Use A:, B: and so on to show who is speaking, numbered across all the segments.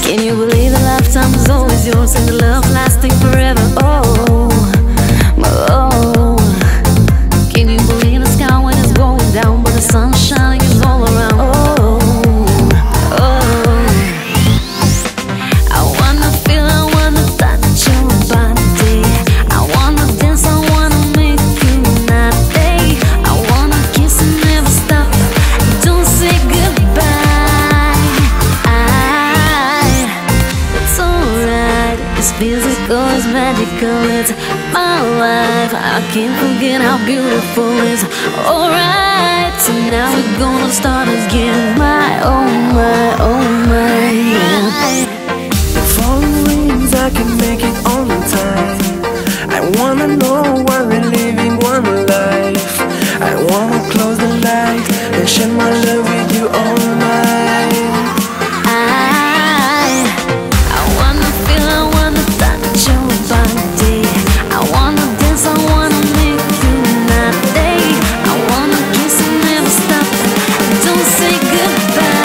A: Can you believe the lifetime is always yours and the love lasting forever? Oh, oh. Can you believe the sky when it's going down, but the sun shining is all around? Oh, oh. I wanna feel, I wanna touch your body. I wanna dance, I wanna make you my day. I wanna kiss and never stop. Don't say goodbye. It's alright. It's physical, it's magical, it's my life. I can't forget how beautiful it's alright. So now we're gonna start again. My, oh my, oh my, yeah.
B: Falling wings, I can make it on time. I wanna know why we're living one life. I wanna close the light and share my love with you all night.
A: I wanna feel, I wanna touch your body. I wanna dance, I wanna make you my day. I wanna kiss and never stop. Don't say goodbye.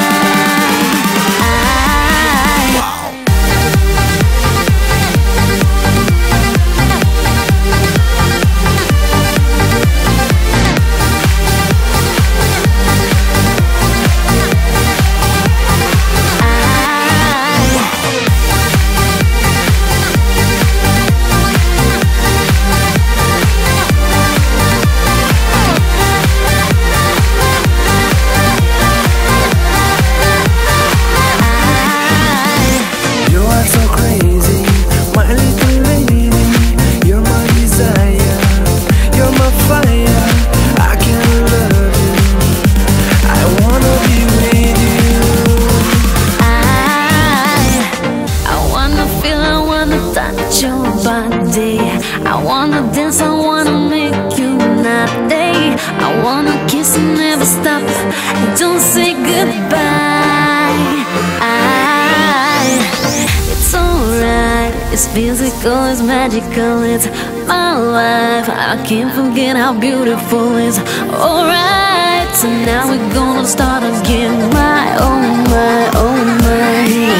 B: You are so crazy, my little lady. You're my desire, you're my fire. I can't love you, I wanna be with you.
A: I wanna feel, I wanna touch your body. I wanna dance, I wanna make you my day. I wanna kiss and never stop. Don't say goodbye. It's alright. It's physical, it's magical, it's my life. I can't forget how beautiful it's alright. So now we're gonna start again. My, oh my, oh my.